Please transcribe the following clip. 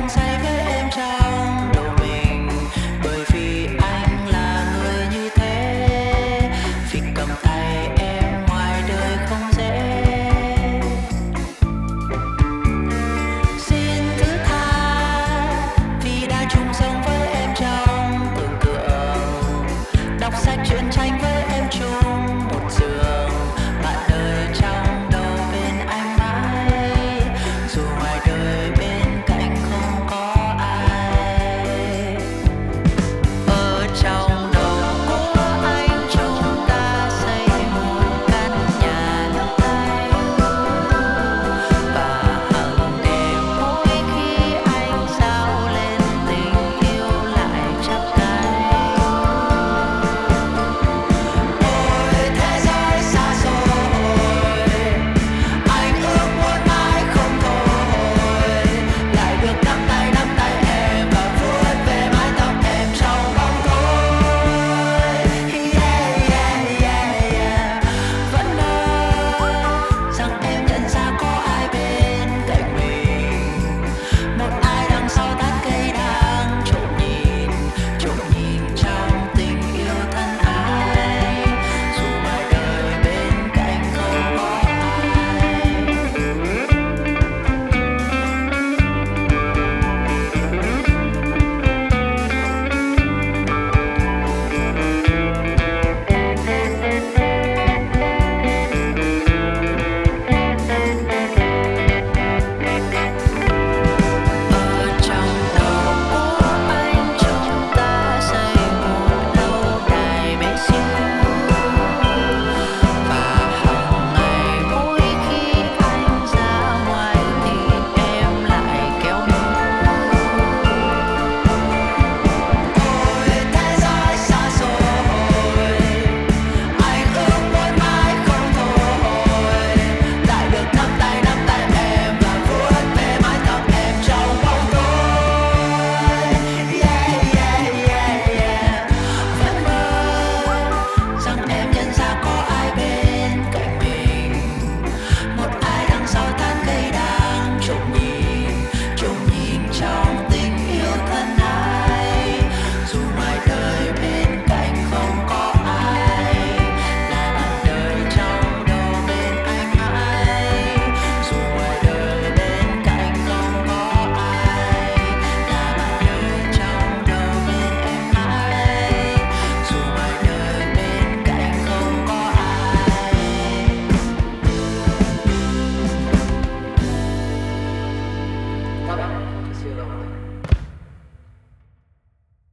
đang say với em trong đầu mình, bởi vì anh là người như thế. Vì cầm tay em ngoài đời không dễ. Xin thứ tha vì đã chung sống với em trong tưởng tượng, đọc sách truyện tranh với em chung một giường. Bạn đời trong đầu bên anh mãi, dù ngoài đời bên cạnh không có ai. Ở trong đầu của anh chúng ta xây một căn nhà lấp lánh, và hàng đêm mỗi khi anh sao lên tình yêu lại chắp cánh. Ôi thế giới xa xôi, anh ước muốn mãi không thôi, lại được nắm tay em và vuốt về mái tóc em trong bóng tối. Yeah, yeah, yeah, yeah. Vẫn mơ rằng em nhận ra có ai bên cạnh mình, một ai đằng sau tán cây đang trộm nhìn trong tình yêu thân ái, dù ngoài đời bên cạnh không có ai. Ở trong đầu của anh chúng ta xây một lâu đài bé xíu, và hàng ngày mỗi khi anh ra ngoài thì em lại kéo mũ. Ôi thế giới xa xôi, anh ước muốn mãi không thôi, lại được nắm tay em và vuốt về mái tóc em trong bóng tối. Yeah, yeah, yeah, yeah. Vẫn mơ rằng em nhận ra có ai bên cạnh mình, một ai đằng sau tán cây đang trộm nhìn trong tình yêu thân ái, dù ngoài đời bên cạnh không có ai. Là bạn đời trong đầu bên anh mãi, dù ngoài đời bên cạnh không có ai. Là bạn đời trong đầu bên em mãi, dù ngoài đời bên cạnh không có ai. Các bạn, siêu lâu rồi.